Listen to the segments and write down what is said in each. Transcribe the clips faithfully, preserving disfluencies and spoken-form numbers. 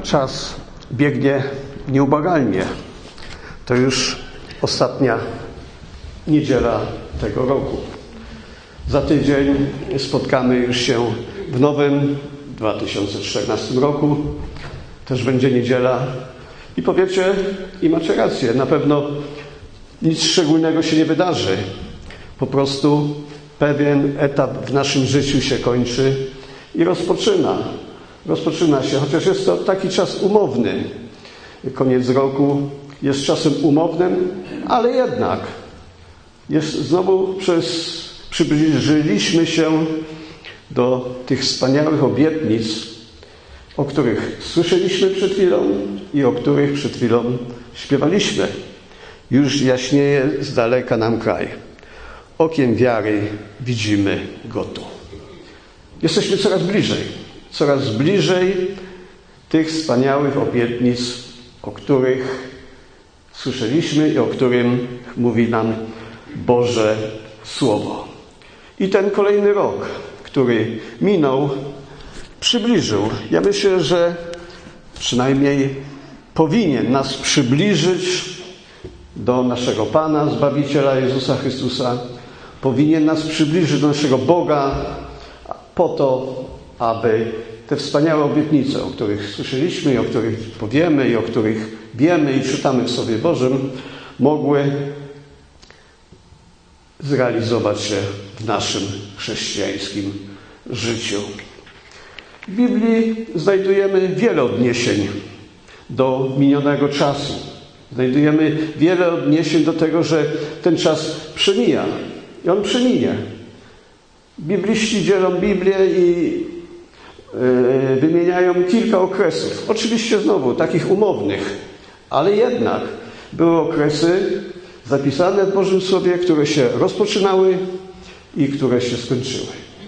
czas biegnie nieubłaganie. To już ostatnia niedziela tego roku. Za tydzień spotkamy już się w nowym dwa tysiące czternastym roku. Też będzie niedziela. I powiecie, i macie rację, na pewno nic szczególnego się nie wydarzy. Po prostu pewien etap w naszym życiu się kończy i rozpoczyna. Rozpoczyna się, chociaż jest to taki czas umowny. Koniec roku jest czasem umownym, ale jednak jest znowu przez, przybliżyliśmy się do tych wspaniałych obietnic, o których słyszeliśmy przed chwilą i o których przed chwilą śpiewaliśmy. Już jaśnieje z daleka nam kraj. Okiem wiary widzimy go tu. Jesteśmy coraz bliżej, coraz bliżej tych wspaniałych obietnic, o których słyszeliśmy i o którym mówi nam Boże Słowo. I ten kolejny rok, który minął, przybliżył. Ja myślę, że przynajmniej powinien nas przybliżyć do naszego Pana, Zbawiciela Jezusa Chrystusa. Powinien nas przybliżyć do naszego Boga po to, aby te wspaniałe obietnice, o których słyszeliśmy i o których powiemy i o których wiemy i czytamy w Słowie Bożym, mogły zrealizować się w naszym chrześcijańskim życiu. W Biblii znajdujemy wiele odniesień do minionego czasu. Znajdujemy wiele odniesień do tego, że ten czas przemija. I on przeminie. Bibliści dzielą Biblię i yy, wymieniają kilka okresów. Oczywiście znowu takich umownych, ale jednak były okresy zapisane w Bożym Słowie, które się rozpoczynały i które się skończyły.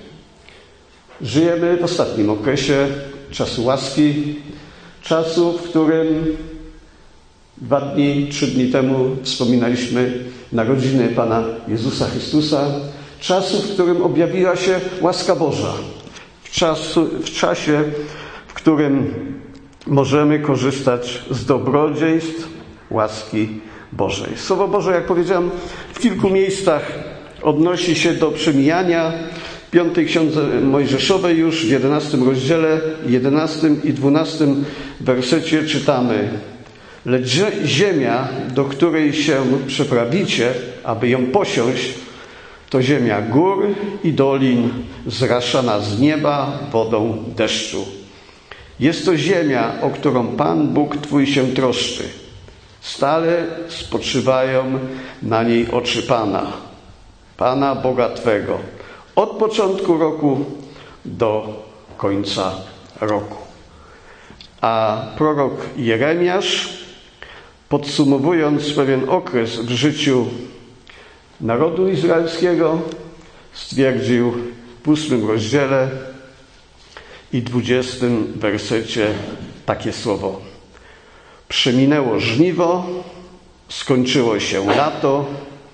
Żyjemy w ostatnim okresie czasu łaski, czasu, w którym dwa dni, trzy dni temu wspominaliśmy narodziny Pana Jezusa Chrystusa, czasu, w którym objawiła się łaska Boża, w, czasu, w czasie, w którym możemy korzystać z dobrodziejstw łaski Bożej. Słowo Boże, jak powiedziałem, w kilku miejscach odnosi się do przemijania. W piątej Księdze Mojżeszowej już w jedenastym rozdziale, jedenastym i dwunastym wersecie czytamy: lecz ziemia, do której się przeprawicie, aby ją posiąść, to ziemia gór i dolin, zraszana z nieba wodą deszczu. Jest to ziemia, o którą Pan Bóg Twój się troszczy. Stale spoczywają na niej oczy Pana, Pana Boga Twego, od początku roku do końca roku. A prorok Jeremiasz, podsumowując pewien okres w życiu narodu izraelskiego, stwierdził w ósmym rozdziale i dwudziestym wersecie takie słowo: przeminęło żniwo, skończyło się lato,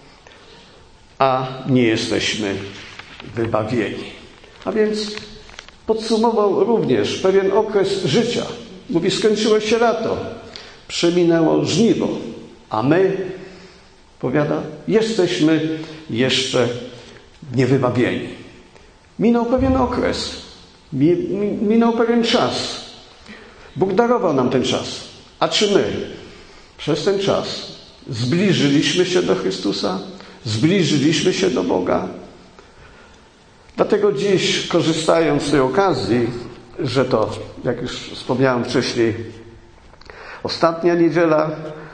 a nie jesteśmy wybawieni. A więc podsumował również pewien okres życia. Mówi, skończyło się lato, przeminęło żniwo, a my, powiada, jesteśmy jeszcze niewybawieni. Minął pewien okres, minął pewien czas. Bóg darował nam ten czas. A czy my przez ten czas zbliżyliśmy się do Chrystusa? Zbliżyliśmy się do Boga? Dlatego dziś, korzystając z tej okazji, że to, jak już wspomniałem wcześniej, ostatnia niedziela,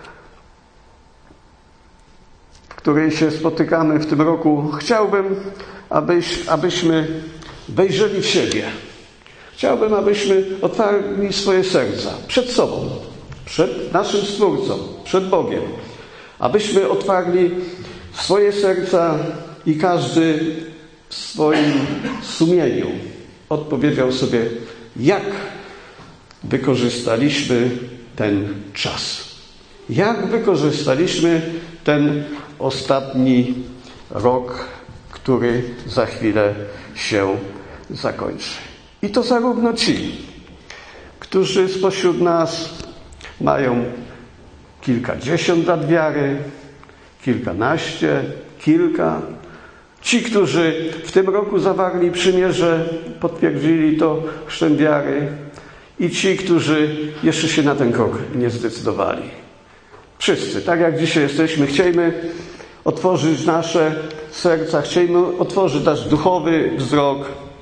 w której się spotykamy w tym roku, chciałbym, abyś, abyśmy wejrzeli w siebie. Chciałbym, abyśmy otwarli swoje serca przed sobą, przed naszym Stwórcą, przed Bogiem. Abyśmy otwarli swoje serca i każdy w swoim sumieniu odpowiedział sobie, jak wykorzystaliśmy ten czas. Jak wykorzystaliśmy ten ostatni rok, który za chwilę się zakończy. I to zarówno ci, którzy spośród nas mają kilkadziesiąt lat wiary, kilkanaście, kilka. Ci, którzy w tym roku zawarli przymierze, potwierdzili to chrztem wiary, i ci, którzy jeszcze się na ten krok nie zdecydowali. Wszyscy, tak jak dzisiaj jesteśmy, chciejmy otworzyć nasze serca, chciejmy otworzyć nasz duchowy wzrok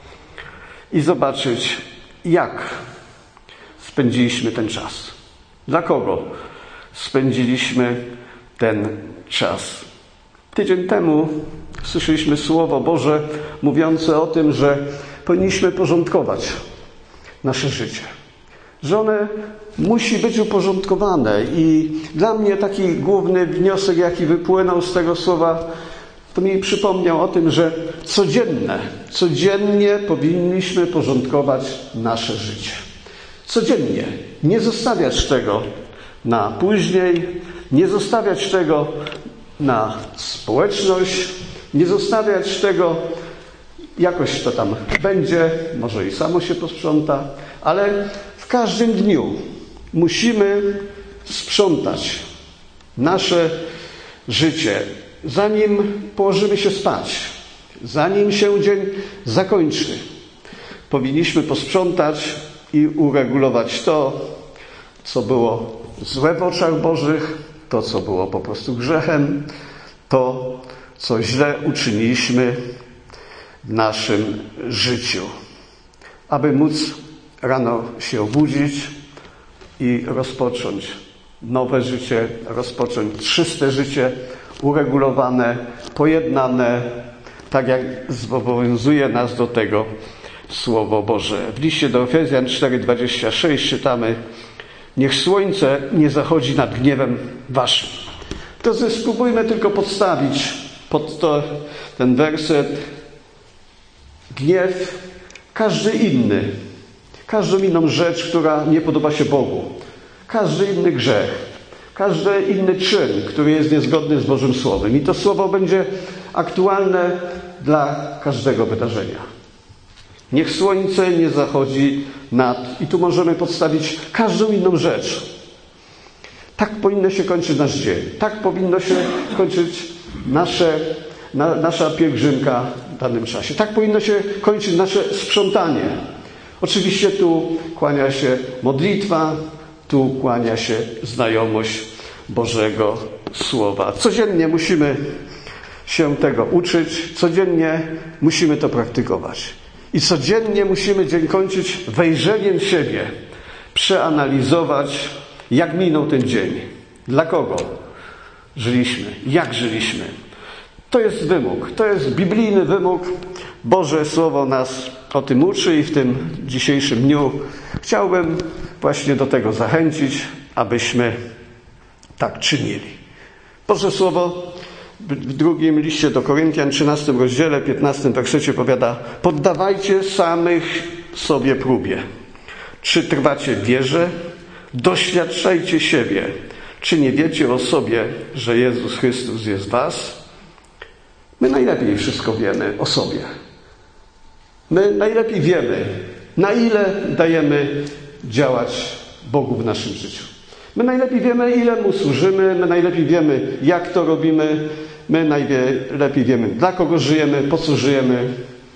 i zobaczyć, jak spędziliśmy ten czas. Dla kogo spędziliśmy ten czas? Tydzień temu słyszeliśmy Słowo Boże mówiące o tym, że powinniśmy porządkować nasze życie. Że one musi być uporządkowane. I dla mnie taki główny wniosek, jaki wypłynął z tego słowa, to mi przypomniał o tym, że codzienne, codziennie powinniśmy porządkować nasze życie. Codziennie. Nie zostawiać tego na później, nie zostawiać tego na społeczność, nie zostawiać tego, jakoś to tam będzie, może i samo się posprząta, ale w każdym dniu musimy sprzątać nasze życie, zanim położymy się spać, zanim się dzień zakończy. Powinniśmy posprzątać i uregulować to, co było złe w oczach Bożych, to, co było po prostu grzechem, to, co źle uczyniliśmy w naszym życiu, aby móc rano się obudzić i rozpocząć nowe życie, rozpocząć czyste życie, uregulowane, pojednane, tak jak zobowiązuje nas do tego Słowo Boże. W liście do Efezjan cztery dwadzieścia sześć czytamy: niech słońce nie zachodzi nad gniewem waszym. To spróbujmy tylko podstawić pod to, ten werset gniew, każdy inny, każdą inną rzecz, która nie podoba się Bogu, każdy inny grzech, każdy inny czyn, który jest niezgodny z Bożym Słowem. I to Słowo będzie aktualne dla każdego wydarzenia. Niech słońce nie zachodzi nad... I tu możemy podstawić każdą inną rzecz. Tak powinno się kończyć nasz dzień. Tak powinno się kończyć nasze, na, nasza pielgrzymka w danym czasie. Tak powinno się kończyć nasze sprzątanie. Oczywiście tu kłania się modlitwa, tu kłania się znajomość Bożego Słowa. Codziennie musimy się tego uczyć, codziennie musimy to praktykować. I codziennie musimy dzień kończyć wejrzeniem w siebie, przeanalizować, jak minął ten dzień, dla kogo żyliśmy, jak żyliśmy. To jest wymóg, to jest biblijny wymóg. Boże Słowo nas o tym uczy i w tym dzisiejszym dniu chciałbym właśnie do tego zachęcić, abyśmy tak czynili. Boże Słowo w drugim liście do Koryntian, trzynastym rozdziale, piętnastym wersecie powiada: poddawajcie samych sobie próbie. Czy trwacie w wierze? Doświadczajcie siebie. Czy nie wiecie o sobie, że Jezus Chrystus jest w was? My najlepiej wszystko wiemy o sobie. My najlepiej wiemy, na ile dajemy działać Bogu w naszym życiu. My najlepiej wiemy, ile Mu służymy, my najlepiej wiemy, jak to robimy, my najlepiej wiemy, dla kogo żyjemy, po co żyjemy.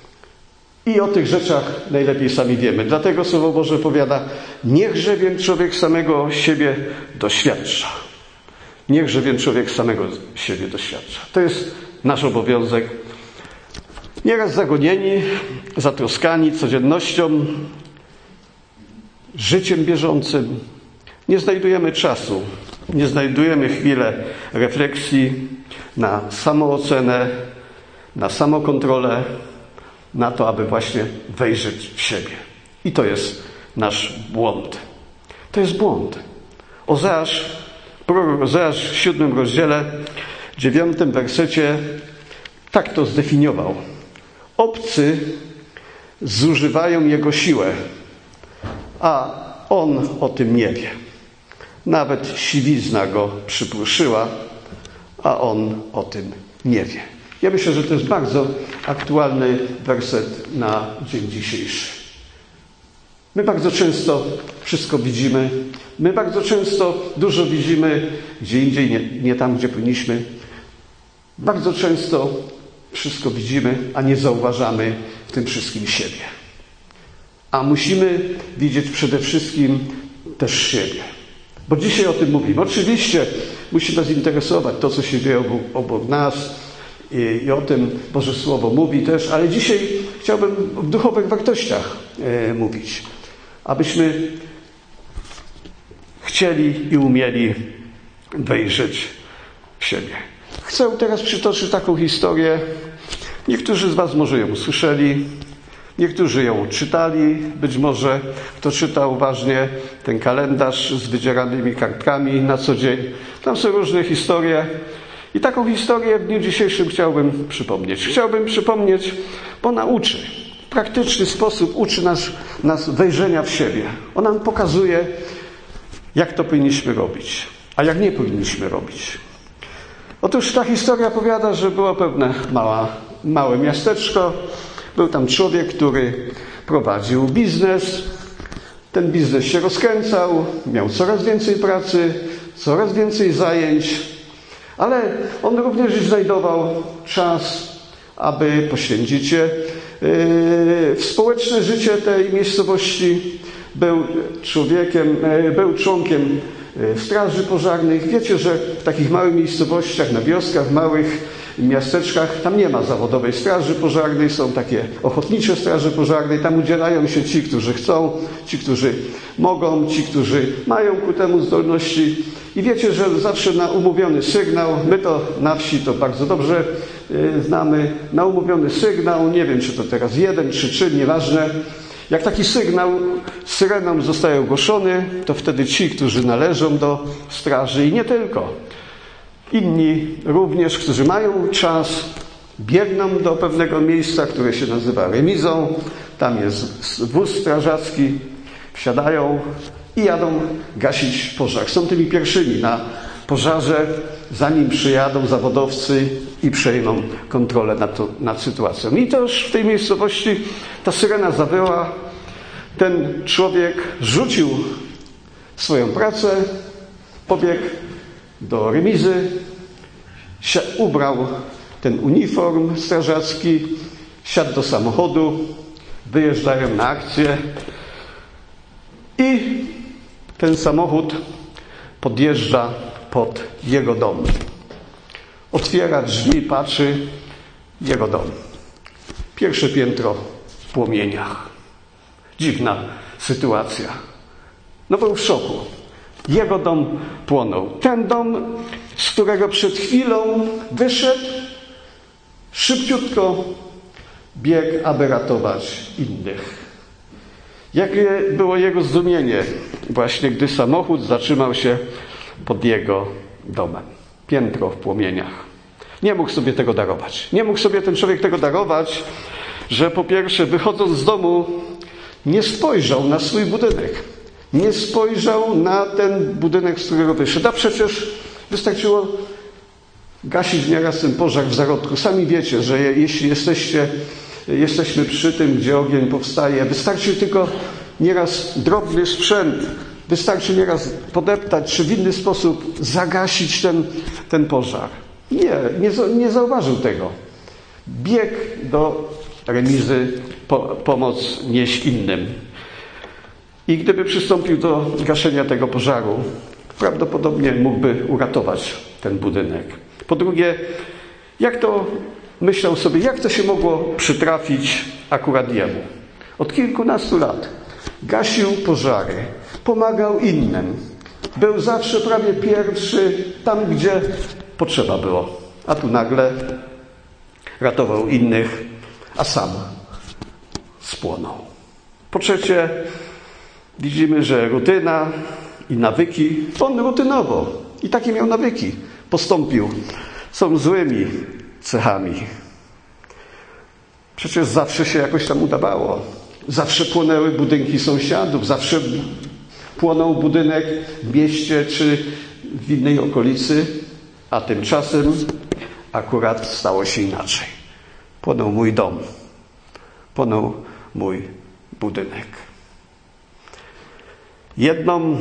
I o tych rzeczach najlepiej sami wiemy. Dlatego Słowo Boże powiada: niechże więc człowiek samego siebie doświadcza. Niechże więc człowiek samego siebie doświadcza. To jest nasz obowiązek. Nieraz zagonieni, zatroskani codziennością, życiem bieżącym, nie znajdujemy czasu, nie znajdujemy chwili refleksji na samoocenę, na samokontrolę, na to, aby właśnie wejrzeć w siebie. I to jest nasz błąd. To jest błąd. Ozeasz, prorok Ozeasz w siódmym rozdziale, dziewiątym wersecie tak to zdefiniował. Obcy zużywają jego siłę, a on o tym nie wie. Nawet siwizna go przypłoszyła, a on o tym nie wie. Ja myślę, że to jest bardzo aktualny werset na dzień dzisiejszy. My bardzo często wszystko widzimy. My bardzo często dużo widzimy gdzie indziej, nie, nie tam, gdzie powinniśmy. Bardzo często wszystko widzimy, a nie zauważamy w tym wszystkim siebie. A musimy widzieć przede wszystkim też siebie. Bo dzisiaj o tym mówimy. Oczywiście musi nas interesować to, co się dzieje obok, obok nas i, i o tym Boże Słowo mówi też, ale dzisiaj chciałbym o duchowych wartościach e, mówić. Abyśmy chcieli i umieli wejrzeć w siebie. Chcę teraz przytoczyć taką historię. Niektórzy z was może ją słyszeli, niektórzy ją czytali. Być może kto czyta uważnie ten kalendarz z wydzieranymi kartkami na co dzień. Tam są różne historie. I taką historię w dniu dzisiejszym chciałbym przypomnieć. Chciałbym przypomnieć, bo ona uczy. W praktyczny sposób uczy nas, nas wejrzenia w siebie. Ona nam pokazuje, jak to powinniśmy robić, a jak nie powinniśmy robić. Otóż ta historia powiada, że było pewne mała, małe miasteczko. Był tam człowiek, który prowadził biznes. Ten biznes się rozkręcał, miał coraz więcej pracy, coraz więcej zajęć, ale on również znajdował czas, aby poświęcić się w społeczne życie tej miejscowości. Był człowiekiem, był członkiem straży pożarnych. Wiecie, że w takich małych miejscowościach, na wioskach, w małych miasteczkach, tam nie ma zawodowej straży pożarnej, są takie ochotnicze straże pożarne. Tam udzielają się ci, którzy chcą, ci, którzy mogą, ci, którzy mają ku temu zdolności. I wiecie, że zawsze na umówiony sygnał, my to na wsi to bardzo dobrze yy, znamy, na umówiony sygnał, nie wiem, czy to teraz jeden, czy trzy, nieważne. Jak taki sygnał z syreną zostaje ogłoszony, to wtedy ci, którzy należą do straży i nie tylko, inni również, którzy mają czas, biegną do pewnego miejsca, które się nazywa remizą. Tam jest wóz strażacki, wsiadają i jadą gasić pożar. Są tymi pierwszymi na pożarze, zanim przyjadą zawodowcy i przejmą kontrolę nad, to, nad sytuacją. I to już w tej miejscowości ta syrena zawyła. Ten człowiek rzucił swoją pracę, pobiegł do remizy, ubrał ten uniform strażacki, siadł do samochodu, wyjeżdżają na akcję i ten samochód podjeżdża pod jego dom. Otwiera drzwi, patrzy, jego dom. Pierwsze piętro w płomieniach. Dziwna sytuacja. No był w szoku. Jego dom płonął. Ten dom, z którego przed chwilą wyszedł, szybciutko biegł, aby ratować innych. Jakie było jego zdumienie, właśnie gdy samochód zatrzymał się pod jego domem. Piętro w płomieniach. Nie mógł sobie tego darować. Nie mógł sobie ten człowiek tego darować, że po pierwsze, wychodząc z domu, nie spojrzał na swój budynek. Nie spojrzał na ten budynek, z którego wyszedł. A przecież wystarczyło gasić nieraz ten pożar w zarodku. Sami wiecie, że jeśli jesteście, jesteśmy przy tym, gdzie ogień powstaje, wystarczy tylko nieraz drobny sprzęt, wystarczy nieraz podeptać, czy w inny sposób zagasić ten, ten pożar. Nie, nie, nie zauważył tego. Biegł do remizy po, pomoc nieść innym. I gdyby przystąpił do gaszenia tego pożaru, prawdopodobnie mógłby uratować ten budynek. Po drugie, jak to myślał sobie, jak to się mogło przytrafić akurat jemu? Od kilkunastu lat gasił pożary, pomagał innym. Był zawsze prawie pierwszy tam, gdzie potrzeba było. A tu nagle ratował innych, a sam spłonął. Po trzecie, widzimy, że rutyna i nawyki, on rutynowo i takie miał nawyki, postąpił, są złymi cechami. Przecież zawsze się jakoś tam udawało. Zawsze płonęły budynki sąsiadów, zawsze płonął budynek w mieście czy w innej okolicy, a tymczasem akurat stało się inaczej. Płonął mój dom, płonął mój budynek. Jedną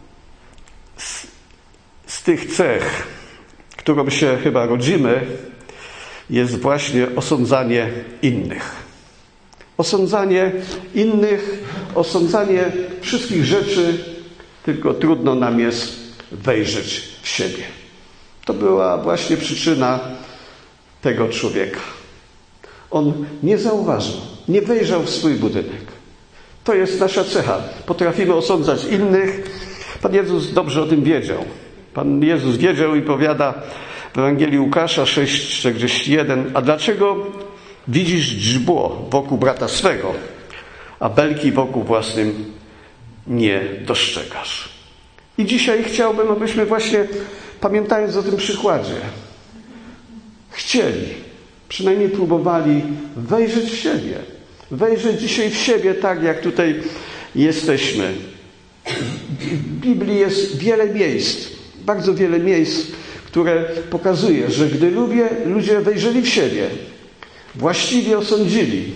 z, z tych cech, którą się chyba rodzimy, jest właśnie osądzanie innych. Osądzanie innych, osądzanie wszystkich rzeczy, tylko trudno nam jest wejrzeć w siebie. To była właśnie przyczyna tego człowieka. On nie zauważył, nie wejrzał w swój budynek. To jest nasza cecha. Potrafimy osądzać innych. Pan Jezus dobrze o tym wiedział. Pan Jezus wiedział i powiada w Ewangelii Łukasza sześć czterdzieści jeden: a dlaczego widzisz źdźbło wokół brata swego, a belki wokół własnym nie dostrzegasz? I dzisiaj chciałbym, abyśmy właśnie, pamiętając o tym przykładzie, chcieli, przynajmniej próbowali wejrzeć w siebie. Wejrzeć dzisiaj w siebie tak, jak tutaj jesteśmy. W Biblii jest wiele miejsc, bardzo wiele miejsc, które pokazuje, że gdy ludzie, ludzie wejrzeli w siebie, właściwie osądzili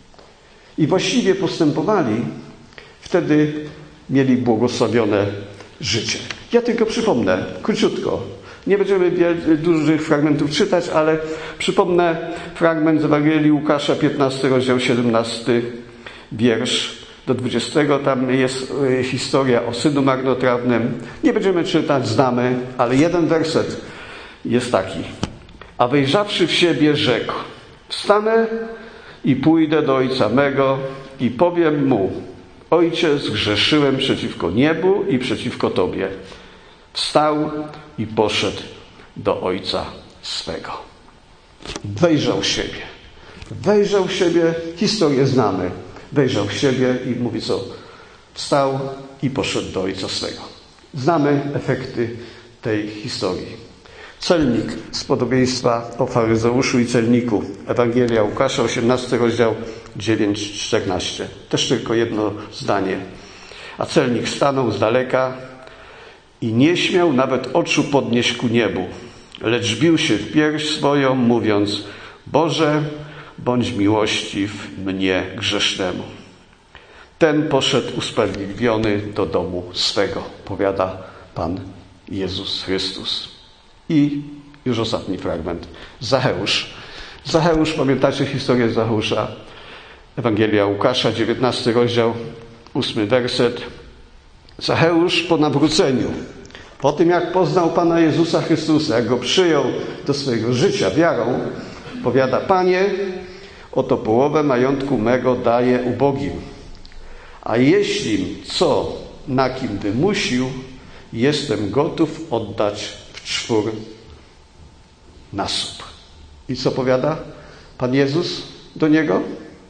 i właściwie postępowali, wtedy mieli błogosławione życie. Ja tylko przypomnę, króciutko, nie będziemy wiel- dużych fragmentów czytać, ale przypomnę fragment z Ewangelii Łukasza, piętnasty rozdział, siedemnasty wiersz do dwudziestego. Tam jest historia o synu marnotrawnym. Nie będziemy czytać, znamy, ale jeden werset jest taki. A wejrzawszy w siebie, rzekł: wstanę i pójdę do ojca mego i powiem mu: Ojcze, zgrzeszyłem przeciwko niebu i przeciwko Tobie. Wstał i poszedł do ojca swego. Wejrzał w siebie. Wejrzał w siebie, historię znamy. Wejrzał w siebie i mówi co? Wstał i poszedł do ojca swego. Znamy efekty tej historii. Celnik z podobieństwa o faryzeuszu i celniku. Ewangelia Łukasza, osiemnasty rozdział, dziewięć czternaście. Też tylko jedno zdanie. A celnik stanął z daleka i nie śmiał nawet oczu podnieść ku niebu, lecz bił się w pierś swoją, mówiąc: Boże, bądź miłościw mnie grzesznemu. Ten poszedł usprawiedliwiony do domu swego, powiada Pan Jezus Chrystus. I już ostatni fragment. Zacheusz. Zacheusz, pamiętacie historię Zacheusza? Ewangelia Łukasza, dziewiętnasty rozdział, ósmy werset. Zacheusz po nawróceniu, po tym jak poznał Pana Jezusa Chrystusa, jak Go przyjął do swojego życia wiarą, powiada: Panie, oto połowę majątku mego daję ubogim, a jeśli co na kim wymusił, jestem gotów oddać w czwór nasób. I co powiada Pan Jezus do niego?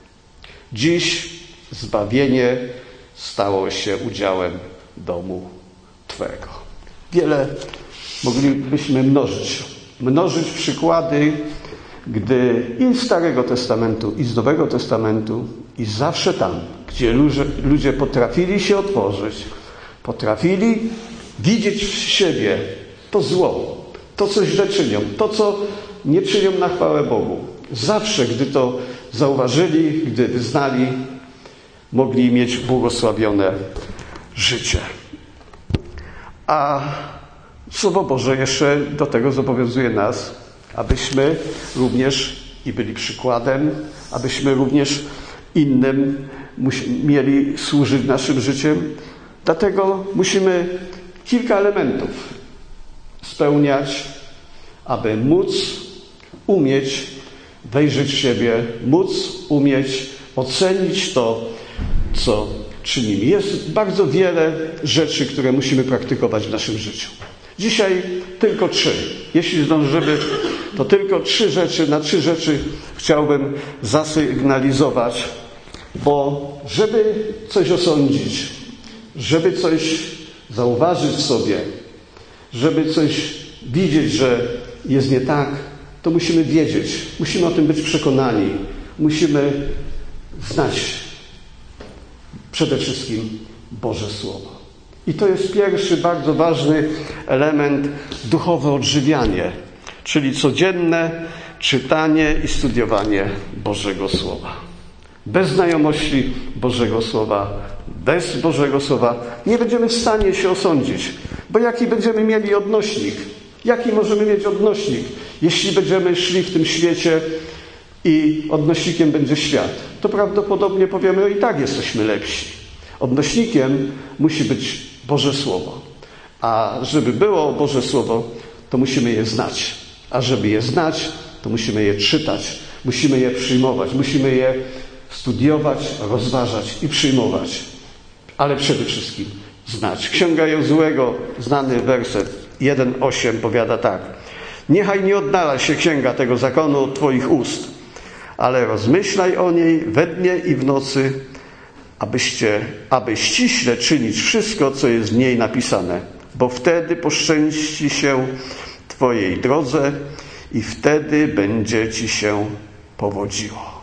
Dziś zbawienie stało się udziałem domu Twego. Wiele moglibyśmy mnożyć. Mnożyć przykłady, gdy i z Starego Testamentu, i z Nowego Testamentu, i zawsze tam, gdzie ludzie, ludzie potrafili się otworzyć, potrafili widzieć w siebie to zło, to, co źle czynią, to, co nie czynią na chwałę Bogu. Zawsze, gdy to zauważyli, gdy wyznali, mogli mieć błogosławione życie. A Słowo Boże jeszcze do tego zobowiązuje nas, abyśmy również i byli przykładem, abyśmy również innym mieli służyć naszym życiem. Dlatego musimy kilka elementów spełniać, aby móc umieć wejrzeć w siebie, móc umieć ocenić to, co czynimy. Jest bardzo wiele rzeczy, które musimy praktykować w naszym życiu. Dzisiaj tylko trzy. Jeśli zdążymy, to tylko trzy rzeczy, na trzy rzeczy chciałbym zasygnalizować, bo żeby coś osądzić, żeby coś zauważyć sobie, żeby coś widzieć, że jest nie tak, to musimy wiedzieć, musimy o tym być przekonani, musimy znać przede wszystkim Boże Słowo. I to jest pierwszy bardzo ważny element, duchowe odżywianie, czyli codzienne czytanie i studiowanie Bożego Słowa. Bez znajomości Bożego Słowa, bez Bożego Słowa nie będziemy w stanie się osądzić. Bo jaki będziemy mieli odnośnik? Jaki możemy mieć odnośnik, jeśli będziemy szli w tym świecie i odnośnikiem będzie świat? To prawdopodobnie powiemy, no i tak jesteśmy lepsi. Odnośnikiem musi być Boże Słowo. A żeby było Boże Słowo, to musimy je znać. A żeby je znać, to musimy je czytać. Musimy je przyjmować. Musimy je studiować, rozważać i przyjmować. Ale przede wszystkim znać. Księga Jozuego, znany werset jeden osiem powiada tak. Niechaj nie oddala się księga tego zakonu od Twoich ust, ale rozmyślaj o niej we dnie i w nocy, abyście, aby ściśle czynić wszystko, co jest w niej napisane, bo wtedy poszczęści się Twojej drodze i wtedy będzie Ci się powodziło.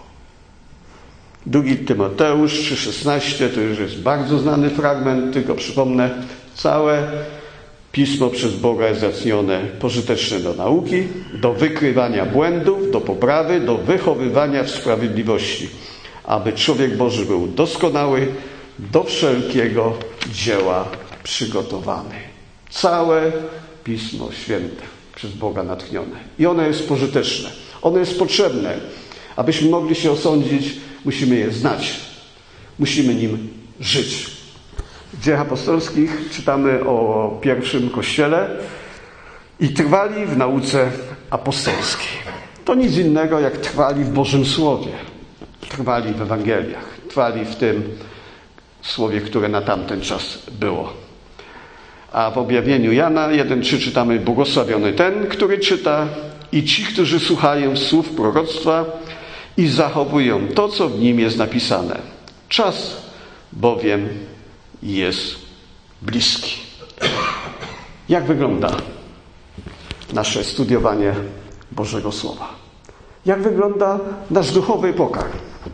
Drugi Tymoteusz trzy szesnaście to już jest bardzo znany fragment, tylko przypomnę, całe Pismo przez Boga jest zacnione, pożyteczne do nauki, do wykrywania błędów, do poprawy, do wychowywania w sprawiedliwości, aby człowiek Boży był doskonały, do wszelkiego dzieła przygotowany. Całe Pismo Święte przez Boga natchnione. I ono jest pożyteczne, ono jest potrzebne. Abyśmy mogli się osądzić, musimy je znać, musimy nim żyć. W Dziejach Apostolskich czytamy o pierwszym Kościele i trwali w nauce apostolskiej. To nic innego jak trwali w Bożym Słowie, trwali w Ewangeliach, trwali w tym Słowie, które na tamten czas było. A w objawieniu Jana jeden trzy czytamy: błogosławiony ten, który czyta i ci, którzy słuchają słów proroctwa i zachowują to, co w nim jest napisane. Czas bowiem jest bliski. Jak wygląda nasze studiowanie Bożego Słowa? Jak wygląda nasz duchowy pokarm?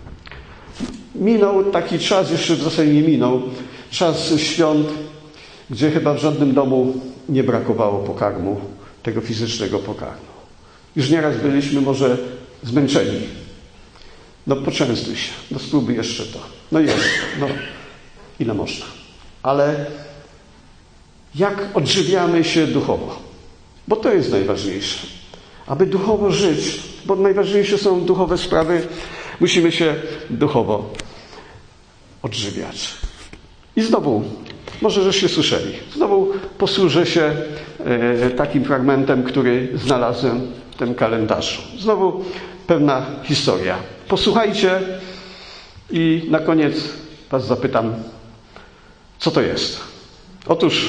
Minął taki czas, jeszcze w zasadzie nie minął, czas świąt, gdzie chyba w żadnym domu nie brakowało pokarmu, tego fizycznego pokarmu. Już nieraz byliśmy może zmęczeni. No poczęstuj się, no spróbuj jeszcze to. No jest, no ile można. Ale jak odżywiamy się duchowo? Bo to jest najważniejsze. Aby duchowo żyć, bo najważniejsze są duchowe sprawy, musimy się duchowo odżywiać. I znowu, może żeście słyszeli, znowu posłużę się e, takim fragmentem, który znalazłem w tym kalendarzu. Znowu pewna historia. Posłuchajcie i na koniec was zapytam, co to jest. Otóż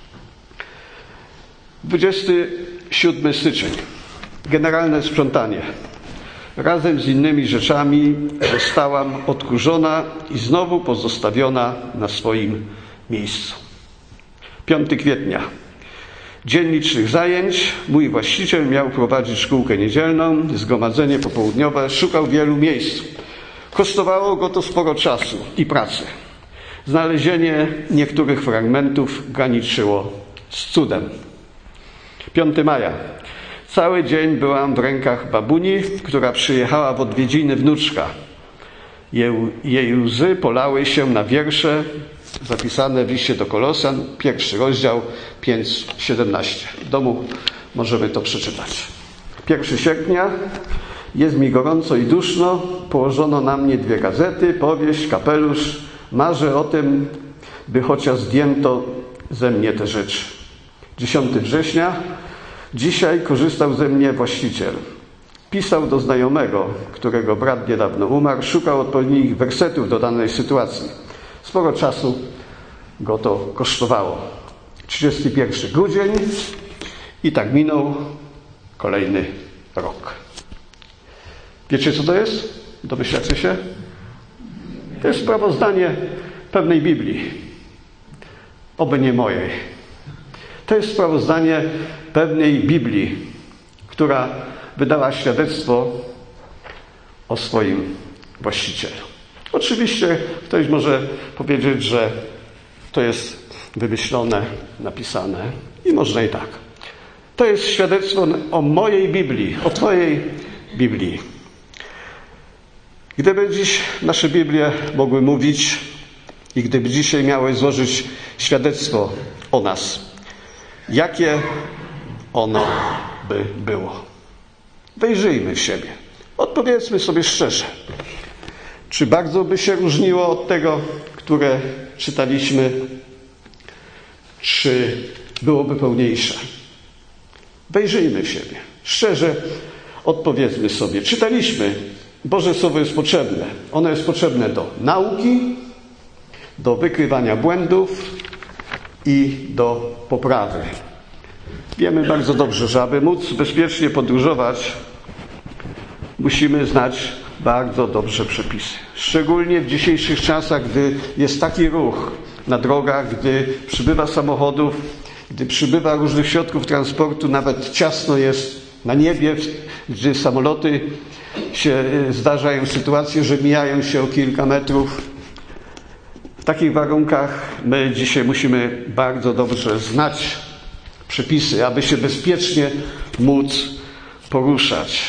dwudziestego siódmego stycznia. Generalne sprzątanie. Razem z innymi rzeczami zostałam odkurzona i znowu pozostawiona na swoim miejscu. piątego kwietnia. Dzień licznych zajęć. Mój właściciel miał prowadzić szkółkę niedzielną, zgromadzenie popołudniowe, szukał wielu miejsc. Kosztowało go to sporo czasu i pracy. Znalezienie niektórych fragmentów graniczyło z cudem. piątego maja. Cały dzień byłam w rękach babuni, która przyjechała w odwiedziny wnuczka. Jej, jej łzy polały się na wiersze zapisane w liście do Kolosan, pierwszy rozdział, pięć siedemnaście. W domu możemy to przeczytać. pierwszego sierpnia. Jest mi gorąco i duszno. Położono na mnie dwie gazety, powieść, kapelusz. Marzę o tym, by chociaż zdjęto ze mnie te rzeczy. dziesiątego września. Dzisiaj korzystał ze mnie właściciel. Pisał do znajomego, którego brat niedawno umarł. Szukał odpowiednich wersetów do danej sytuacji. Sporo czasu go to kosztowało. trzydziestego pierwszego grudzień i tak minął kolejny rok. Wiecie, co to jest? Domyślacie się? To jest sprawozdanie pewnej Biblii. Oby nie mojej. To jest sprawozdanie pewnej Biblii, która wydała świadectwo o swoim właścicielu. Oczywiście ktoś może powiedzieć, że to jest wymyślone, napisane i można i tak. To jest świadectwo o mojej Biblii, o Twojej Biblii. Gdyby dziś nasze Biblie mogły mówić i gdyby dzisiaj miały złożyć świadectwo o nas, jakie ono by było? Wejrzyjmy w siebie. Odpowiedzmy sobie szczerze. Czy bardzo by się różniło od tego, które czytaliśmy, czy byłoby pełniejsze? Wejrzyjmy w siebie. Szczerze odpowiedzmy sobie. Czytaliśmy, Boże Słowo jest potrzebne. Ono jest potrzebne do nauki, do wykrywania błędów i do poprawy. Wiemy bardzo dobrze, że aby móc bezpiecznie podróżować, musimy znać bardzo dobrze przepisy. Szczególnie w dzisiejszych czasach, gdy jest taki ruch na drogach, gdy przybywa samochodów, gdy przybywa różnych środków transportu, nawet ciasno jest na niebie, gdy samoloty się zdarzają sytuacje, że mijają się o kilka metrów. W takich warunkach my dzisiaj musimy bardzo dobrze znać przepisy, aby się bezpiecznie móc poruszać.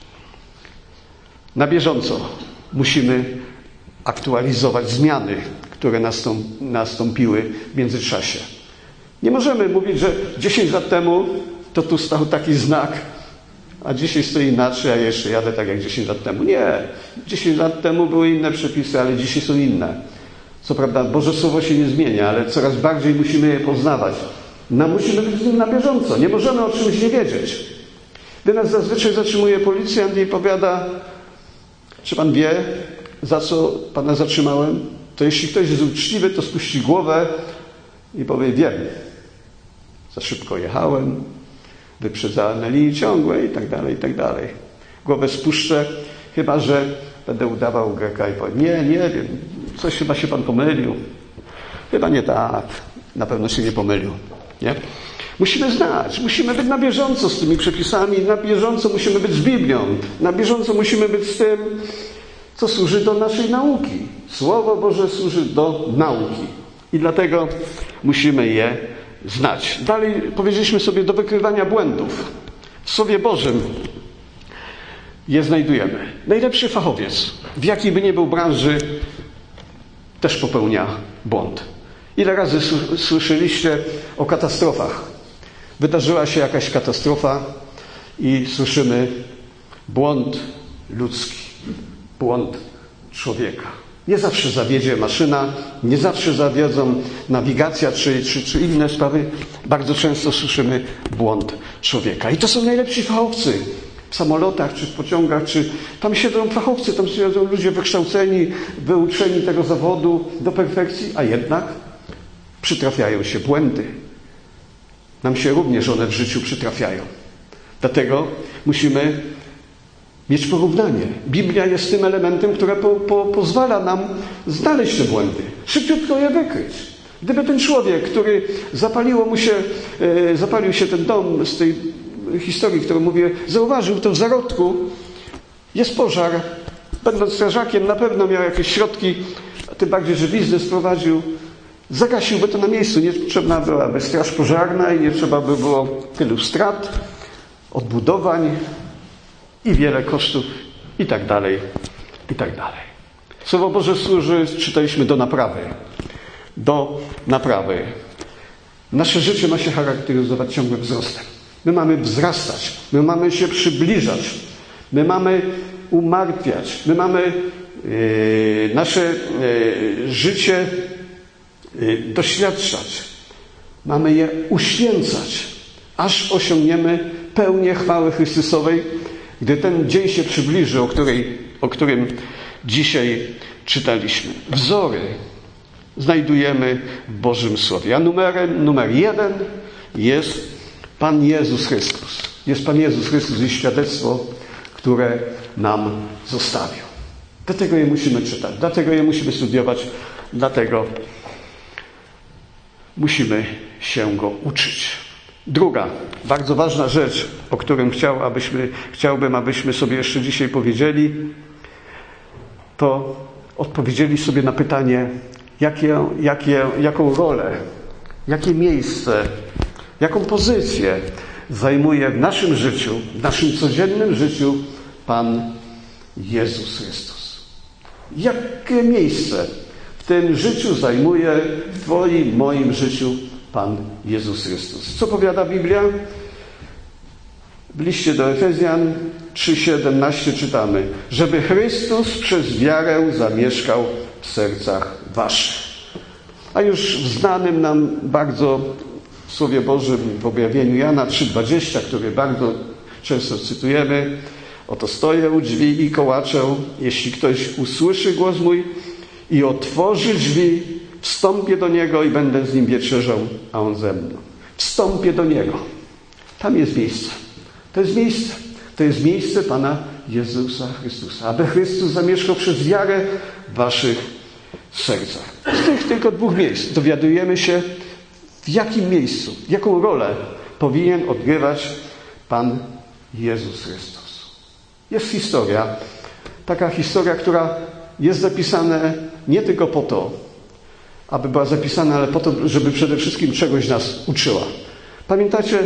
Na bieżąco musimy aktualizować zmiany, które nastąpiły w międzyczasie. Nie możemy mówić, że dziesięć lat temu to tu stał taki znak, a dzisiaj stoi inaczej, a jeszcze jadę tak jak dziesięć lat temu. Nie. dziesięć lat temu były inne przepisy, ale dzisiaj są inne. Co prawda Boże Słowo się nie zmienia, ale coraz bardziej musimy je poznawać. No, musimy być z nim na bieżąco. Nie możemy o czymś nie wiedzieć. Gdy nas zazwyczaj zatrzymuje policjant i powiada, czy pan wie, za co pana zatrzymałem? To jeśli ktoś jest uczciwy, to spuści głowę i powie, wiem. Za szybko jechałem, wyprzedzałem na linii ciągłej i tak dalej, i tak dalej. Głowę spuszczę, chyba że będę udawał Greka i powiem, nie, nie wiem, coś chyba się pan pomylił. Chyba nie tak, na pewno się nie pomylił. Nie? Musimy znać, musimy być na bieżąco z tymi przepisami, na bieżąco musimy być z Biblią, na bieżąco musimy być z tym, co służy do naszej nauki. Słowo Boże służy do nauki i dlatego musimy je znać. Dalej powiedzieliśmy sobie do wykrywania błędów. W Słowie Bożym je znajdujemy. Najlepszy fachowiec, w jakiej by nie był branży, też popełnia błąd. Ile razy słyszeliście o katastrofach? Wydarzyła się jakaś katastrofa i słyszymy błąd ludzki, błąd człowieka. Nie zawsze zawiedzie maszyna, nie zawsze zawiedzą nawigacja czy, czy, czy inne sprawy. Bardzo często słyszymy błąd człowieka. I to są najlepsi fachowcy w samolotach, czy w pociągach, czy tam siedzą fachowcy, tam siedzą ludzie wykształceni, wyuczeni tego zawodu do perfekcji, a jednak przytrafiają się błędy. Nam się również one w życiu przytrafiają. Dlatego musimy mieć porównanie. Biblia jest tym elementem, który po, po, pozwala nam znaleźć te błędy. Szybciutko je wykryć. Gdyby ten człowiek, który zapaliło mu się, e, zapalił się ten dom z tej historii, którą mówię, zauważył to w zarodku, jest pożar, będąc strażakiem na pewno miał jakieś środki, a tym bardziej, że biznes prowadził, zagasiłby to na miejscu. Nie potrzebna byłaby straż pożarna i nie trzeba by było tylu strat, odbudowań i wiele kosztów i tak dalej, i tak dalej. Słowo Boże służy, czytaliśmy, do naprawy. Do naprawy. Nasze życie ma się charakteryzować ciągłym wzrostem. My mamy wzrastać, my mamy się przybliżać, my mamy umartwiać, my mamy yy, nasze yy, życie yy, doświadczać. Mamy je uświęcać, aż osiągniemy pełnię chwały Chrystusowej, gdy ten dzień się przybliży, o, której, o którym dzisiaj czytaliśmy. Wzory znajdujemy w Bożym Słowie. A numerem, numer jeden jest Pan Jezus Chrystus. Jest Pan Jezus Chrystus i świadectwo, które nam zostawił. Dlatego je musimy czytać, dlatego je musimy studiować, dlatego musimy się Go uczyć. Druga, bardzo ważna rzecz, o którym chciał, abyśmy, chciałbym, abyśmy sobie jeszcze dzisiaj powiedzieli, to odpowiedzieli sobie na pytanie, jakie, jakie, jaką rolę, jakie miejsce, jaką pozycję zajmuje w naszym życiu, w naszym codziennym życiu Pan Jezus Chrystus. Jakie miejsce w tym życiu zajmuje w Twoim, moim życiu Pan Jezus Chrystus? Co powiada Biblia? W liście do Efezjan trzy siedemnaście czytamy, żeby Chrystus przez wiarę zamieszkał w sercach waszych. A już w znanym nam bardzo w Słowie Bożym, w objawieniu Jana trzy dwadzieścia, który bardzo często cytujemy, oto stoję u drzwi i kołaczę, jeśli ktoś usłyszy głos mój i otworzy drzwi, wstąpię do Niego i będę z Nim wieczerzał, a On ze mną. Wstąpię do Niego. Tam jest miejsce. To jest miejsce. To jest miejsce Pana Jezusa Chrystusa. Aby Chrystus zamieszkał przez wiarę w waszych sercach. Z tych tylko dwóch miejsc dowiadujemy się, w jakim miejscu, jaką rolę powinien odgrywać Pan Jezus Chrystus. Jest historia, taka historia, która jest zapisana nie tylko po to, aby była zapisana, ale po to, żeby przede wszystkim czegoś nas uczyła. Pamiętacie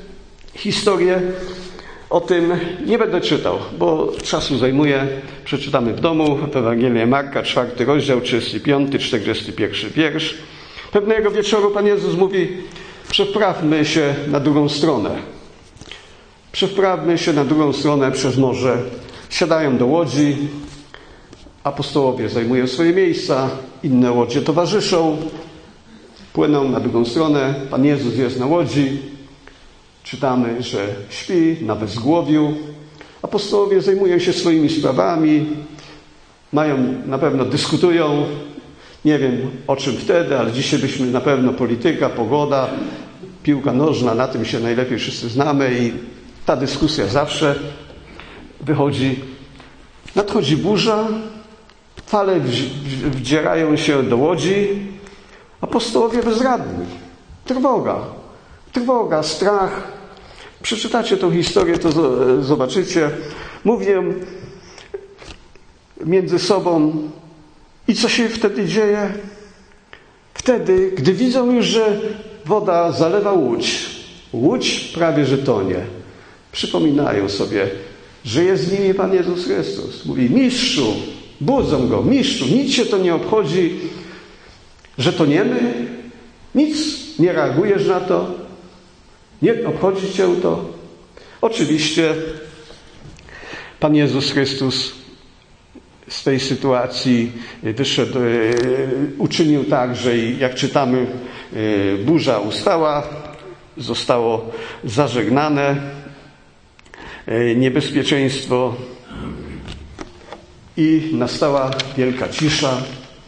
historię o tym, nie będę czytał, bo czasu zajmuje, przeczytamy w domu, Ewangelię Marka, czwarty rozdział, trzydziesty piąty, czterdziesty pierwszy wiersz. Pewnego wieczoru Pan Jezus mówi, przeprawmy się na drugą stronę. Przeprawmy się na drugą stronę przez morze. Siadają do łodzi, apostołowie zajmują swoje miejsca, inne łodzie towarzyszą, płyną na drugą stronę, Pan Jezus jest na łodzi, czytamy, że śpi na bezgłowiu, apostołowie zajmują się swoimi sprawami, mają, na pewno dyskutują, nie wiem o czym wtedy, ale dzisiaj byśmy na pewno polityka, pogoda, piłka nożna, na tym się najlepiej wszyscy znamy i ta dyskusja zawsze wychodzi. Nadchodzi burza, fale wdzierają się do łodzi, apostołowie bezradni. Trwoga, trwoga, strach. Przeczytacie tą historię, to zobaczycie. Mówię między sobą i co się wtedy dzieje? Wtedy, gdy widzą już, że woda zalewa łódź, łódź prawie że tonie, przypominają sobie, że jest z nimi Pan Jezus Chrystus. Mówi, mistrzu, budzą go, mistrzu, nic się to nie obchodzi, że toniemy, nic nie reagujesz na to, nie obchodzi cię to. Oczywiście Pan Jezus Chrystus z tej sytuacji wyszedł, uczynił tak, że jak czytamy, burza ustała, zostało zażegnane niebezpieczeństwo i nastała wielka cisza.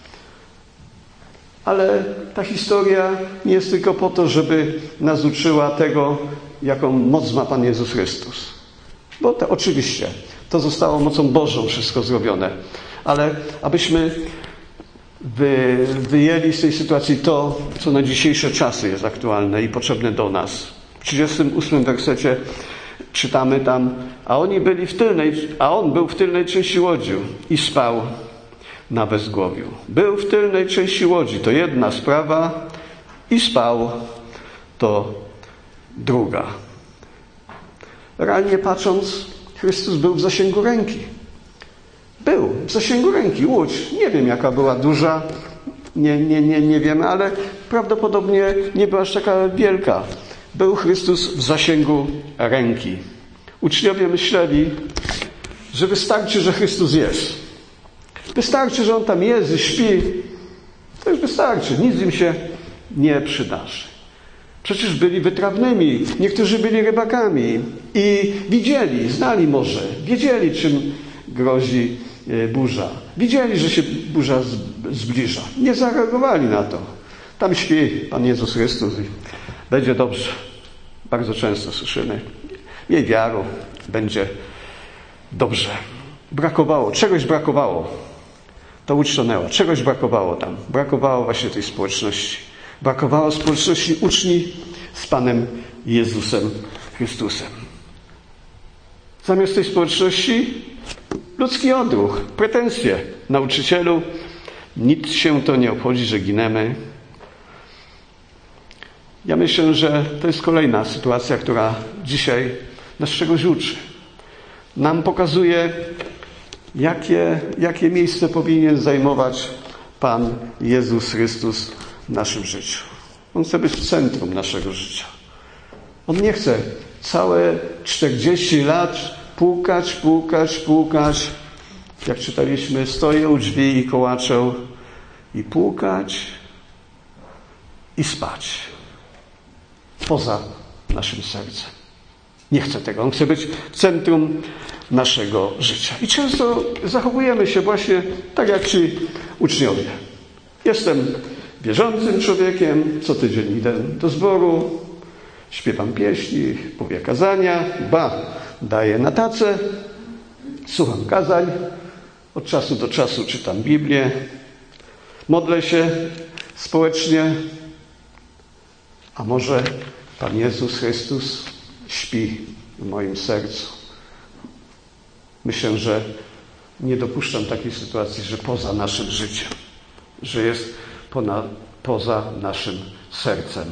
Ale ta historia nie jest tylko po to, żeby nas uczyła tego, jaką moc ma Pan Jezus Chrystus. Bo to oczywiście, to zostało mocą Bożą wszystko zrobione. Ale abyśmy wy, wyjęli z tej sytuacji to, co na dzisiejsze czasy jest aktualne i potrzebne do nas. W trzydziestym ósmym wersecie czytamy tam, a oni byli w tylnej, a on był w tylnej części łodzi i spał na bezgłowiu. Był w tylnej części łodzi, to jedna sprawa, i spał, to druga. Realnie patrząc, Chrystus był w zasięgu ręki. Był w zasięgu ręki. Łódź, nie wiem jaka była duża, nie, nie, nie, nie wiemy, ale prawdopodobnie nie była aż taka wielka. Był Chrystus w zasięgu ręki. Uczniowie myśleli, że wystarczy, że Chrystus jest. Wystarczy, że On tam jest i śpi. To już wystarczy. Nic im się nie przydarzy. Przecież byli wytrawnymi. Niektórzy byli rybakami. I widzieli, znali morze. Wiedzieli, czym grozi burza. Widzieli, że się burza zbliża. Nie zareagowali na to. Tam śpi Pan Jezus Chrystus i będzie dobrze. Bardzo często słyszymy. Miej wiarę, będzie dobrze. Brakowało, czegoś brakowało. To łódź tonęła. Czegoś brakowało tam. Brakowało właśnie tej społeczności. Brakowało społeczności uczni z Panem Jezusem Chrystusem. Zamiast tej społeczności ludzki odruch, pretensje. Nauczycielu, nic się to nie obchodzi, że ginemy. Ja myślę, że to jest kolejna sytuacja, która dzisiaj nas czegoś uczy. Nam pokazuje, Jakie, jakie miejsce powinien zajmować Pan Jezus Chrystus w naszym życiu? On chce być w centrum naszego życia. On nie chce całe czterdzieści lat pukać, pukać, pukać. Jak czytaliśmy, stoję u drzwi i kołaczę i pukać i spać. Poza naszym sercem. Nie chce tego. On chce być w centrum naszego życia. I często zachowujemy się właśnie tak jak ci uczniowie. Jestem wierzącym człowiekiem, co tydzień idę do zboru, śpiewam pieśni, mówię kazania, ba, daję na tacę, słucham kazań, od czasu do czasu czytam Biblię, modlę się społecznie, a może Pan Jezus Chrystus śpi w moim sercu. Myślę, że nie dopuszczam takiej sytuacji, że poza naszym życiem, że jest ponad, poza naszym sercem.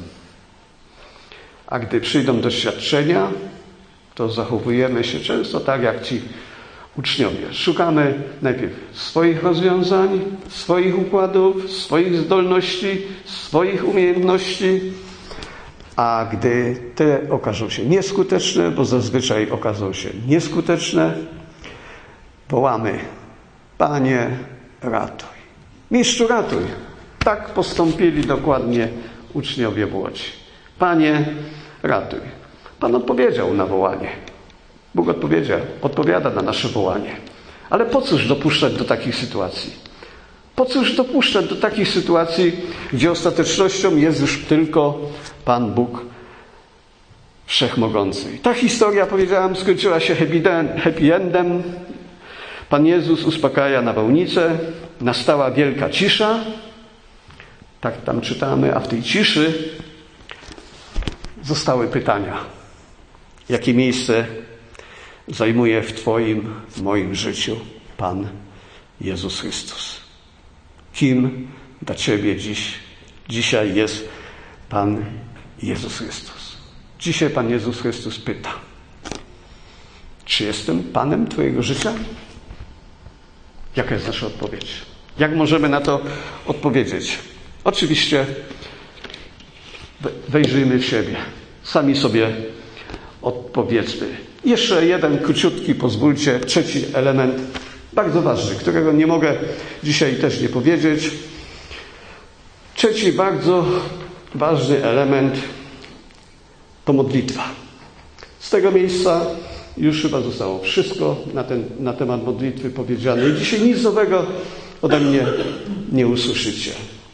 A gdy przyjdą doświadczenia, to zachowujemy się często tak jak ci uczniowie. Szukamy najpierw swoich rozwiązań, swoich układów, swoich zdolności, swoich umiejętności, a gdy te okażą się nieskuteczne, bo zazwyczaj okażą się nieskuteczne, wołamy: Panie, ratuj. Mistrzu, ratuj. Tak postąpili dokładnie uczniowie w Łodzi. Panie, ratuj. Pan odpowiedział na wołanie. Bóg odpowiedział, odpowiada na nasze wołanie. Ale po cóż dopuszczać do takich sytuacji? Po cóż dopuszczać do takich sytuacji, gdzie ostatecznością jest już tylko Pan Bóg Wszechmogący? Ta historia, powiedziałem, skończyła się happy endem. Pan Jezus uspokaja nawałnicę, nastała wielka cisza. Tak tam czytamy, a w tej ciszy zostały pytania. Jakie miejsce zajmuje w Twoim, w moim życiu Pan Jezus Chrystus? Kim dla Ciebie dziś, dzisiaj jest Pan Jezus Chrystus? Dzisiaj Pan Jezus Chrystus pyta: czy jestem Panem Twojego życia? Jaka jest nasza odpowiedź? Jak możemy na to odpowiedzieć? Oczywiście wejrzyjmy w siebie. Sami sobie odpowiedzmy. Jeszcze jeden króciutki, pozwólcie, trzeci element, bardzo ważny, którego nie mogę dzisiaj też nie powiedzieć. Trzeci bardzo ważny element to modlitwa. Z tego miejsca już chyba zostało wszystko na, ten, na temat modlitwy powiedziane. I dzisiaj nic nowego ode mnie nie usłyszycie.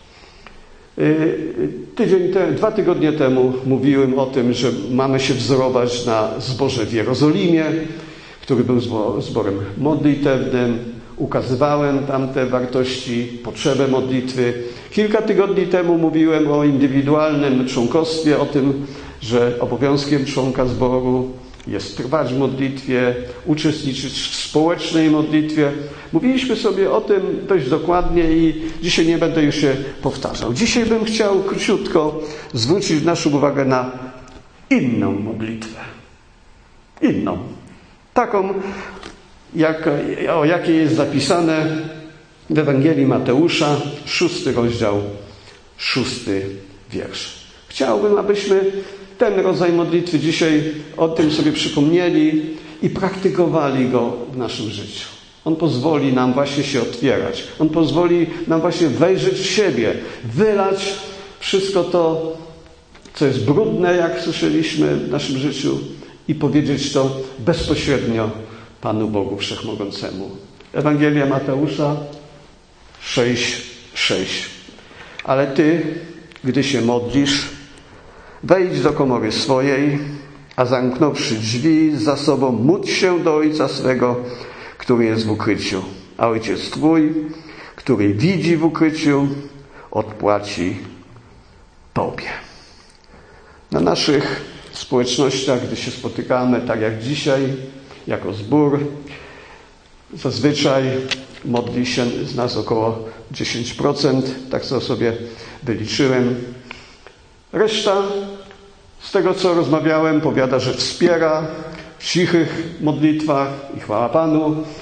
Tydzień te, dwa tygodnie temu mówiłem o tym, że mamy się wzorować na zborze w Jerozolimie, który był zborem modlitewnym. Ukazywałem tam te wartości, potrzebę modlitwy. Kilka tygodni temu mówiłem o indywidualnym członkostwie, o tym, że obowiązkiem członka zboru jest trwać w modlitwie, uczestniczyć w społecznej modlitwie. Mówiliśmy sobie o tym dość dokładnie i dzisiaj nie będę już się powtarzał. Dzisiaj bym chciał króciutko zwrócić naszą uwagę na inną modlitwę. Inną. Taką, jak, o jakiej jest zapisane w Ewangelii Mateusza, szósty rozdział, szósty wiersz. Chciałbym, abyśmy ten rodzaj modlitwy dzisiaj o tym sobie przypomnieli i praktykowali go w naszym życiu. On pozwoli nam właśnie się otwierać. On pozwoli nam właśnie wejrzeć w siebie, wylać wszystko to, co jest brudne, jak słyszeliśmy w naszym życiu, i powiedzieć to bezpośrednio Panu Bogu Wszechmogącemu. Ewangelia Mateusza sześć, sześć. Ale Ty, gdy się modlisz, wejdź do komory swojej, a zamknąwszy drzwi za sobą, módl się do Ojca swego, który jest w ukryciu. A Ojciec Twój, który widzi w ukryciu, odpłaci Tobie. Na naszych społecznościach, gdy się spotykamy, tak jak dzisiaj, jako zbór, zazwyczaj modli się z nas około dziesięć procent, tak co sobie wyliczyłem. Reszta, z tego co rozmawiałem, powiada, że wspiera w cichych modlitwach i chwała Panu.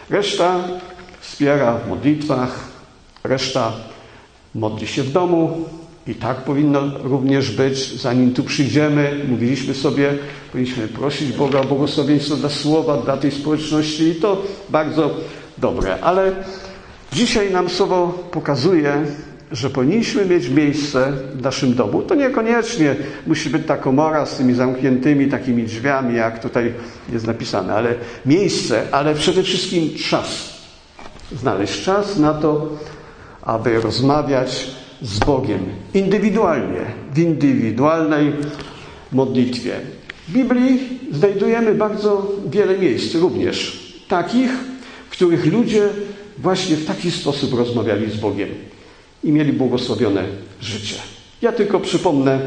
Reszta wspiera w modlitwach, reszta modli się w domu i tak powinno również być. Zanim tu przyjdziemy, mówiliśmy sobie, powinniśmy prosić Boga o błogosławieństwo dla słowa, dla tej społeczności i to bardzo dobre. Ale dzisiaj nam słowo pokazuje, że powinniśmy mieć miejsce w naszym domu. To niekoniecznie musi być ta komora z tymi zamkniętymi takimi drzwiami, jak tutaj jest napisane, ale miejsce, ale przede wszystkim czas. Znaleźć czas na to, aby rozmawiać z Bogiem indywidualnie, w indywidualnej modlitwie. W Biblii znajdujemy bardzo wiele miejsc, również takich, w których ludzie właśnie w taki sposób rozmawiali z Bogiem i mieli błogosławione życie. Ja tylko przypomnę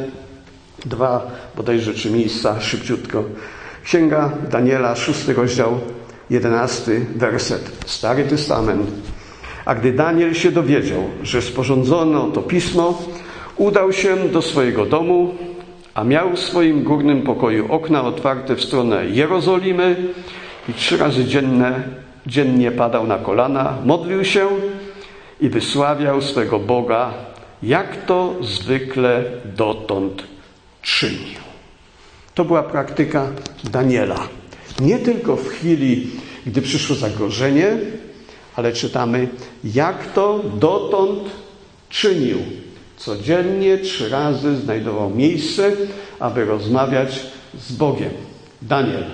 dwa bodajże trzy miejsca szybciutko. Księga Daniela, szósty rozdział, jedenasty werset, Stary Testament. A gdy Daniel się dowiedział, że sporządzono to pismo, udał się do swojego domu, a miał w swoim górnym pokoju okna otwarte w stronę Jerozolimy i trzy razy dzienne, dziennie padał na kolana, modlił się i wysławiał swego Boga, jak to zwykle dotąd czynił. To była praktyka Daniela. Nie tylko w chwili, gdy przyszło zagrożenie, ale czytamy, jak to dotąd czynił. Codziennie trzy razy znajdował miejsce, aby rozmawiać z Bogiem. Daniel.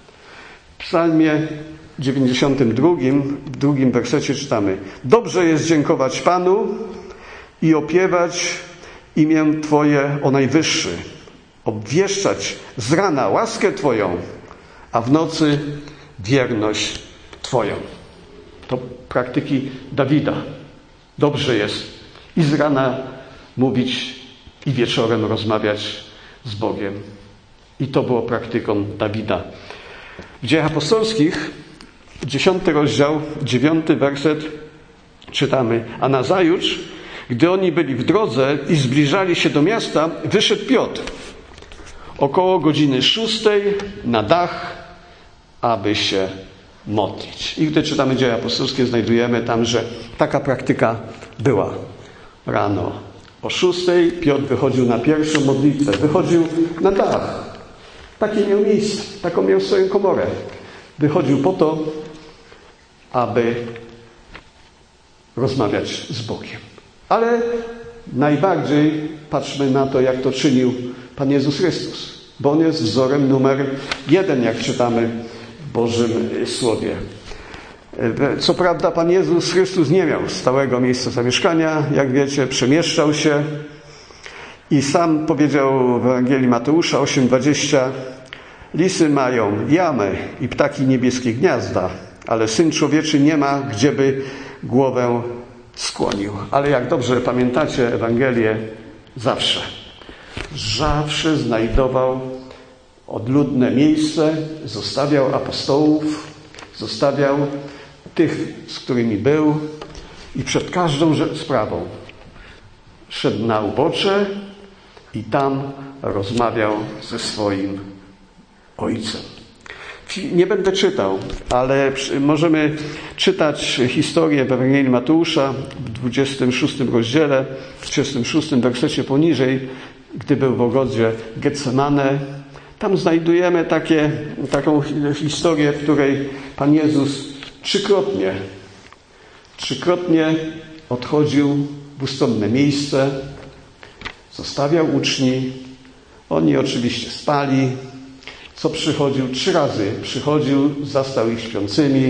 W psalmie dziewięćdziesiątym drugim, w drugim wersecie czytamy: dobrze jest dziękować Panu i opiewać imię Twoje o Najwyższy, obwieszczać z rana łaskę Twoją, a w nocy wierność Twoją. To praktyki Dawida. Dobrze jest i z rana mówić i wieczorem rozmawiać z Bogiem. I to było praktyką Dawida. W Dziejach Apostolskich, dziesiąty rozdział, dziewiąty werset czytamy: a nazajutrz, gdy oni byli w drodze i zbliżali się do miasta, wyszedł Piotr około godziny szóstej na dach, aby się modlić. I gdy czytamy Dzieje Apostolskie, znajdujemy tam, że taka praktyka była. Rano o szóstej Piotr wychodził na pierwszą modlitwę, wychodził na dach. Takie miał miejsce, taką miał swoją komorę. Wychodził po to, aby rozmawiać z Bogiem. Ale najbardziej patrzmy na to, jak to czynił Pan Jezus Chrystus, bo On jest wzorem numer jeden, jak czytamy w Bożym Słowie. Co prawda Pan Jezus Chrystus nie miał stałego miejsca zamieszkania, jak wiecie, przemieszczał się i sam powiedział w Ewangelii Mateusza osiem dwadzieścia: lisy mają jamy i ptaki niebieskie gniazda, ale Syn Człowieczy nie ma, gdzieby głowę skłonił. Ale jak dobrze pamiętacie Ewangelię, zawsze, zawsze znajdował odludne miejsce, zostawiał apostołów, zostawiał tych, z którymi był i przed każdą sprawą szedł na ubocze i tam rozmawiał ze swoim Ojcem. Nie będę czytał, ale możemy czytać historię w Ewangelii Mateusza w dwudziestym szóstym rozdziale, w trzydziestym szóstym wersecie poniżej, gdy był w ogrodzie Getsemane. Tam znajdujemy takie, taką historię, w której Pan Jezus trzykrotnie, trzykrotnie odchodził w ustronne miejsce, zostawiał uczni, oni oczywiście spali. Co przychodził? Trzy razy przychodził, zastał ich śpiącymi.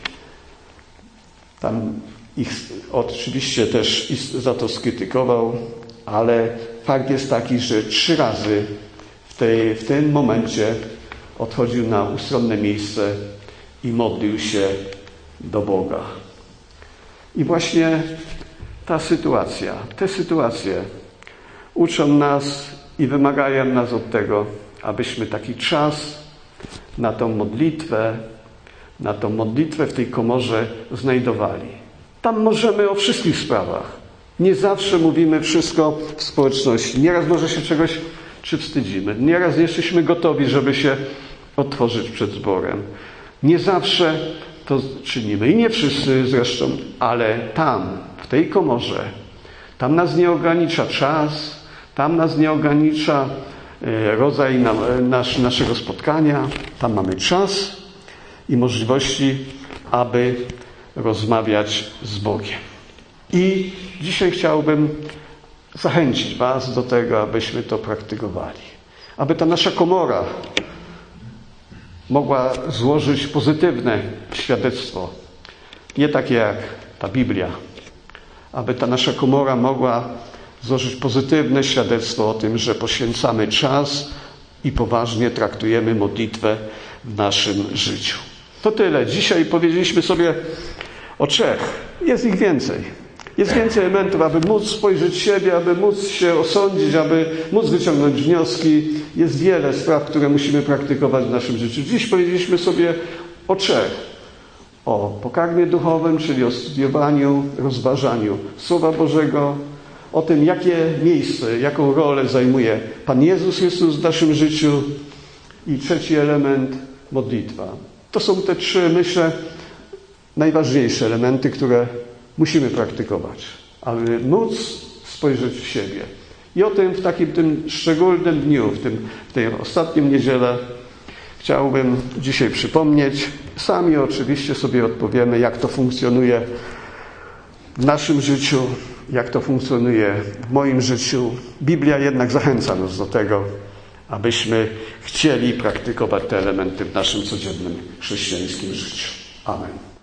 Tam ich oczywiście też za to skrytykował, ale fakt jest taki, że trzy razy w, tej, w tym momencie odchodził na ustronne miejsce i modlił się do Boga. I właśnie ta sytuacja, te sytuacje uczą nas i wymagają nas od tego, abyśmy taki czas na tą modlitwę, na tą modlitwę w tej komorze znajdowali. Tam możemy o wszystkich sprawach. Nie zawsze mówimy wszystko w społeczności. Nieraz może się czegoś czy wstydzimy. Nieraz nie jesteśmy gotowi, żeby się otworzyć przed zborem. Nie zawsze to czynimy. I nie wszyscy zresztą, ale tam, w tej komorze, tam nas nie ogranicza czas, tam nas nie ogranicza rodzaj nasz, naszego spotkania. Tam mamy czas i możliwości, aby rozmawiać z Bogiem. I dzisiaj chciałbym zachęcić Was do tego, abyśmy to praktykowali. Aby ta nasza komora mogła złożyć pozytywne świadectwo. Nie takie jak ta Biblia. Aby ta nasza komora mogła złożyć pozytywne świadectwo o tym, że poświęcamy czas i poważnie traktujemy modlitwę w naszym życiu. To tyle. Dzisiaj powiedzieliśmy sobie o trzech. Jest ich więcej. Jest więcej elementów, aby móc spojrzeć w siebie, aby móc się osądzić, aby móc wyciągnąć wnioski. Jest wiele spraw, które musimy praktykować w naszym życiu. Dziś powiedzieliśmy sobie o trzech. O pokarmie duchowym, czyli o studiowaniu, rozważaniu Słowa Bożego, o tym, jakie miejsce, jaką rolę zajmuje Pan Jezus Chrystus w naszym życiu. I trzeci element, modlitwa. To są te trzy, myślę, najważniejsze elementy, które musimy praktykować, aby móc spojrzeć w siebie. I o tym w takim tym szczególnym dniu, w, tym, w tej ostatnim niedzielę chciałbym dzisiaj przypomnieć. Sami oczywiście sobie odpowiemy, jak to funkcjonuje w naszym życiu, jak to funkcjonuje w moim życiu. Biblia jednak zachęca nas do tego, abyśmy chcieli praktykować te elementy w naszym codziennym chrześcijańskim życiu. Amen.